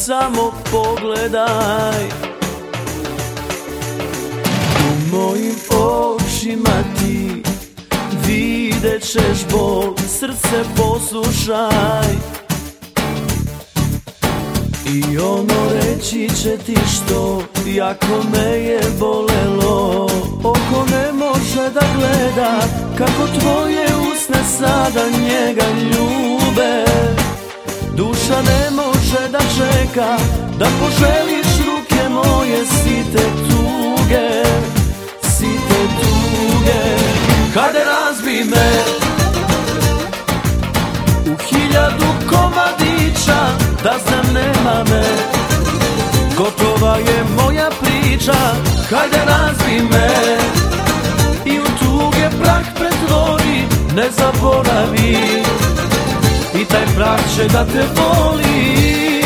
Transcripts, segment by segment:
Samo pogledaj, u mojim očima ti vidjet ćeš bol, srce poslušaj. I ono reći će ti što jako me je bolelo. Oko ne može da gleda kako tvoje usne sada njega ljube. Duša ne može da čeka da poželiš ruke moje site tuge, site tuge. Hajde razbi me u 1000 komadića, da znam nema me, gotova je moja priča. Hajde razbi me i u tuge prah pretvori, ne zaboravi, i taj prah će da te boli.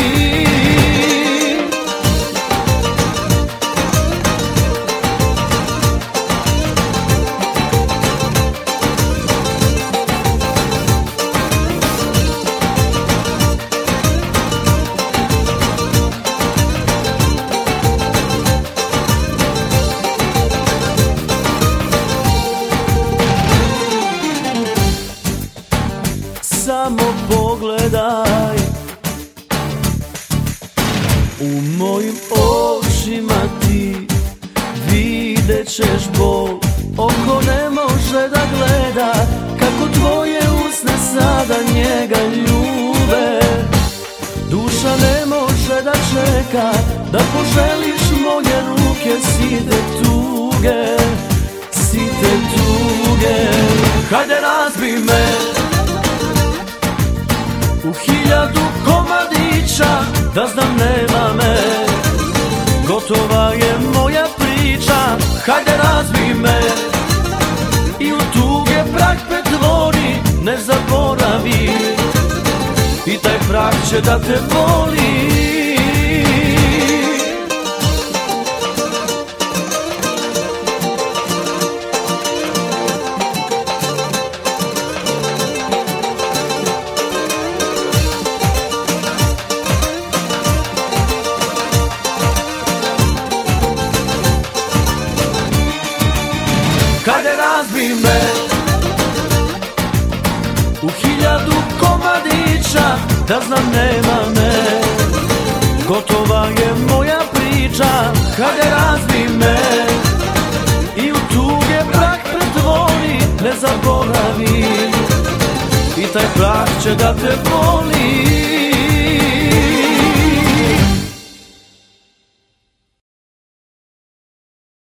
Samo pogledaj, u mojim očima ti vidjet ćeš bol. Oko ne može da gleda kako tvoje usne sada njega ljube. Duša ne može da čeka da poželiš moje ruke site tuge, site tuge. Hajde razbi me u 1000 komadića, da znam nema me, gotova je moja priča. Hajde razbi me i u tuge prah pretvori, ne zaboravi, i taj prah će da te boli. Hajde razbi me u 1000 komadića, da znam nema me, gotova je moja priča. Hajde razbi me i u tuge prah pretvori, ne zaboravi, i taj prah će da te boli.